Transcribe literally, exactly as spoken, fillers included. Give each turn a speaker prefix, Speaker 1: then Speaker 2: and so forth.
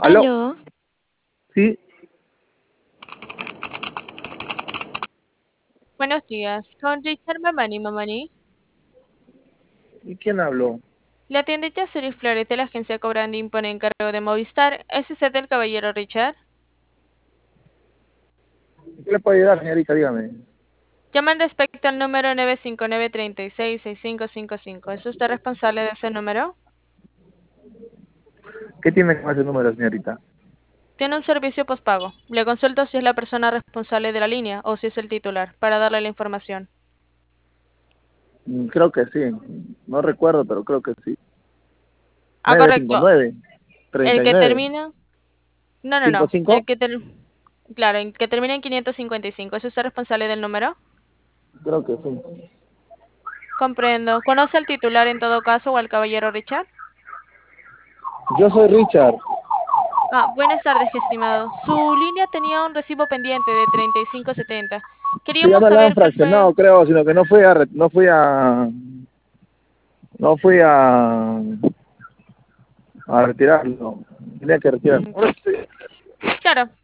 Speaker 1: ¿Aló?
Speaker 2: Aló,
Speaker 1: Sí,
Speaker 2: buenos días. Con Richard Mamani Mamani.
Speaker 1: ¿y quién habló?
Speaker 2: Le atiende Yasuri Flores de la agencia Cobrandín por encargo de Movistar. ¿Es usted el caballero Richard?
Speaker 1: ¿Qué le puedo ayudar, señorita? Dígame.
Speaker 2: Llaman respecto al número nueve cinco nueve, tres seis, seis cinco cinco cinco. ¿Es usted responsable de ese número?
Speaker 1: ¿Qué tiene con ese número, señorita?
Speaker 2: Tiene un servicio postpago. Le consulto si es la persona responsable de la línea o si es el titular, para darle la información.
Speaker 1: Mm, Creo que sí. No recuerdo, pero creo que sí.
Speaker 2: Ah, correcto. El que
Speaker 1: nueve cinco nueve,
Speaker 2: termina... No, no, no. El
Speaker 1: treinta y nueve,
Speaker 2: que ter... Claro, el que termina en quinientos cincuenta y cinco. ¿Es usted responsable del número?
Speaker 1: cincuenta y cinco. Creo que sí.
Speaker 2: Comprendo. ¿Conoce al titular en todo caso o al caballero Richard?
Speaker 1: Yo soy Richard.
Speaker 2: Ah, buenas tardes, estimado. Su línea tenía un recibo pendiente de treinta y cinco setenta.
Speaker 1: Sí, ya
Speaker 2: Queríamos
Speaker 1: me la han
Speaker 2: saber qué fue.
Speaker 1: fraccionado, creo, sino que no fui a, re- no fui a, no fui a, a retirarlo. Tenía que retirarlo.
Speaker 2: Mm, claro,